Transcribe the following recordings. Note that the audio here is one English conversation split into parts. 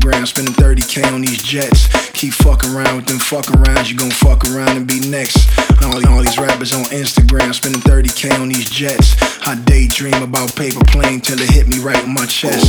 Instagram, spending 30K on these jets. Keep fucking around with them fuck arounds, you gon' fuck around and be next. All these rappers on Instagram, spending 30K on these jets. I daydream about paper plane till it hit me right in my chest.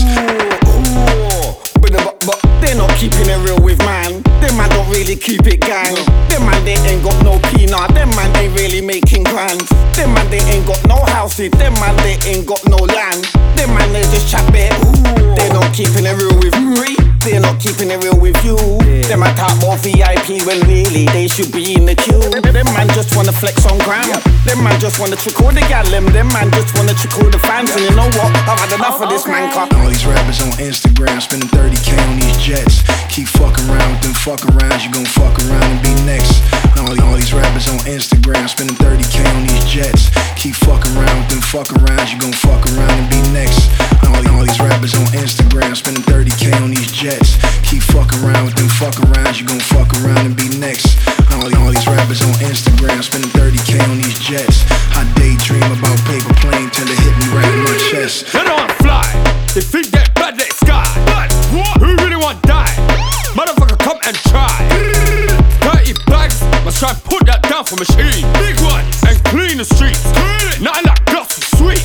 But they're not keeping it real with man. Them man don't really keep it gang. Them man they ain't got no peanut. Them man they really making grand. Them man they ain't got no houses. Them man they ain't got no land. Them man they just chat bit. They're not keeping it real with me. They're not keeping it real with you. Them man talk about VIP when really they should be in the queue. Them man just wanna flex on gram. Them man just wanna trick all the gal. Them man just wanna trick all the fans. And you know what? I've had enough of this man car. All these rappers on Instagram, spending 30K on these jets. Keep fucking around with them fuck arounds, you gon' fuck around and be next. All these rappers on Instagram, spending 30K on these jets. Keep fucking around with them fuck arounds, you gon' fuck around and be next. All these rappers on Instagram, spending 30K on these jets. Keep fucking around with them fuck arounds, you gon' fuck around and be next. All these rappers on Instagram, spending 30K on these jets. I daydream about paper plane till it hit me right in my chest. They don't wanna fly, they think they're bad like sky. What? Who really want die? Motherfucker, come and try. 30 bags, must try and put that down for machine. Big ones, and clean the streets. Nothing like guts, sweet.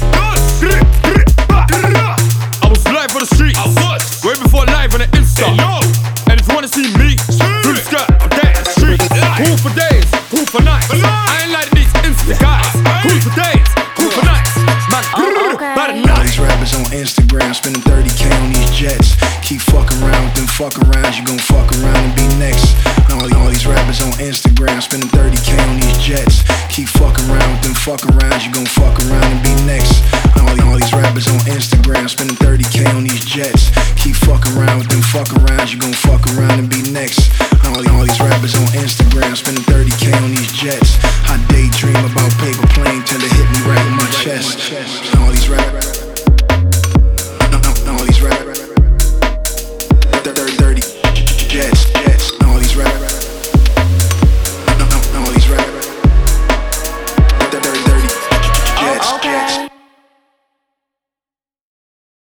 I was live on the streets, way before live on the Insta. And if you wanna see me, through the skirt, I'm there in the street. Cool for days, cool for nights. I ain't like these Insta guys. Cool for days, cool for nights. Man, by the night. All these rappers on Instagram, spending 30K on these jets. Keep fucking around with them fuck arounds, you gon' fuck around and be next. All these rappers on Instagram, spending 30K on these jets. Keep fucking around with them fuck arounds, you gon' fuck around and be next. All these rappers on Instagram, spending 30K on these jets. Keep fucking around with them fuck arounds, you gon' fuck around and be next. All these rappers on Instagram, spending 30K on these jets. I daydream about paper plane till it hit me right in my chest.